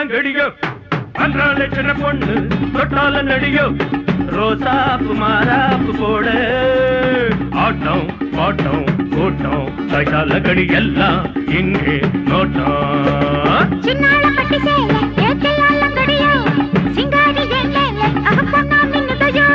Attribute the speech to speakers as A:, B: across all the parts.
A: தில்லாலங்கடியோ அன்றால சின்ன பொண்ணு தொட்டால நடியோ ரோசாப்பு மாறாப்பு போட ஆட்டம் பாட்டம் கூட்டம் கைத்தால கடி எல்லாம் இங்கே நோட்டம்
B: சின்னால பட்டி சேல ஏத்தில்லாலங்கடியோ சிங்காரி ஏலேல அகப்பொன்னா மின்னுதயோ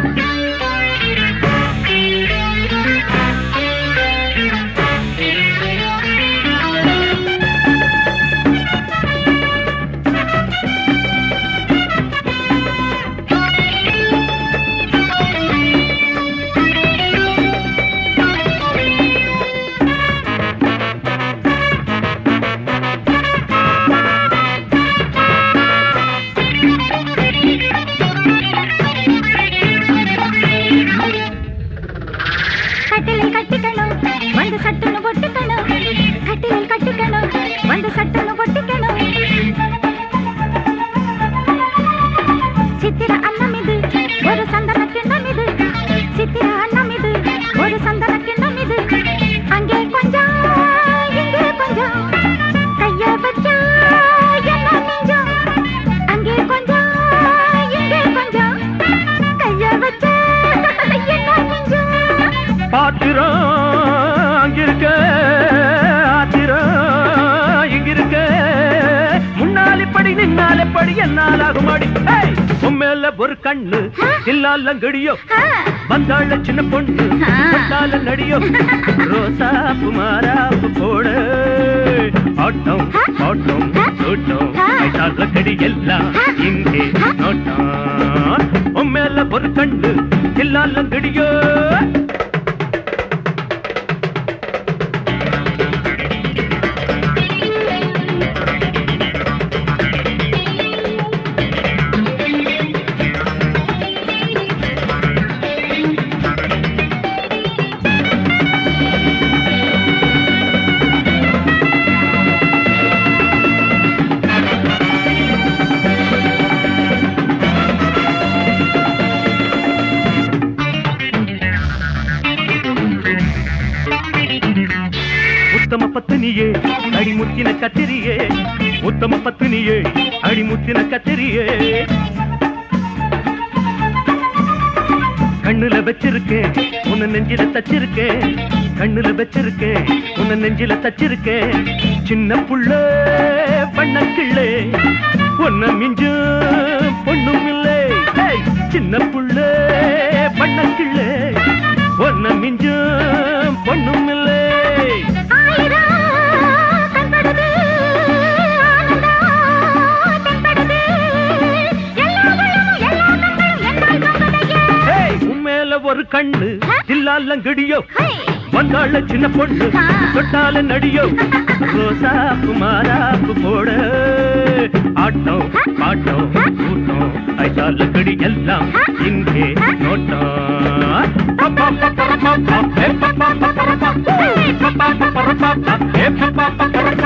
B: ஒரு கண்ணு தில்லாலங்கடியோ வந்தாள சின்ன பொண்ணு தொட்டால நடியோ ரோசாப்பு மாறாப்பு போட ஆட்டம் பாட்டம் கூட்டம் கைத்தால கடி எல்லாம் இங்கே நோட்டம் உண்மையில ஒரு கண்ணு தில்லாலங்கடியோ உத்தம பத்தினியே அடிமுத்தின கத்திரியே உத்தம பத்தினியே அடிமுத்தின கத்திரியே கண்ணுல வச்சிருக்கேன் உன்னை நெஞ்சில தச்சிருக்கேன் கண்ணுல வச்சிருக்கேன் உன்னை நெஞ்சில தச்சிருக்கேன் சின்ன புள்ள பண்ணக்கிள்ளே பொன்ன மிஞ்சு பொண்ணும் இல்லை சின்ன புள்ள பண்ணக்கிள்ளே பொன்ன மிஞ்சு பொண்ணும் இல்லை ஒரு கண்ணு தில்லாலங்கடியோ வந்தாள சின்ன பொண்ணு தொட்டால நடியோ ரோசாப்பு மாறாப்பு போட ஆட்டம் பாட்டம் கூட்டம் கைத்தால கடி எல்லாம் இங்கே நோட்டம்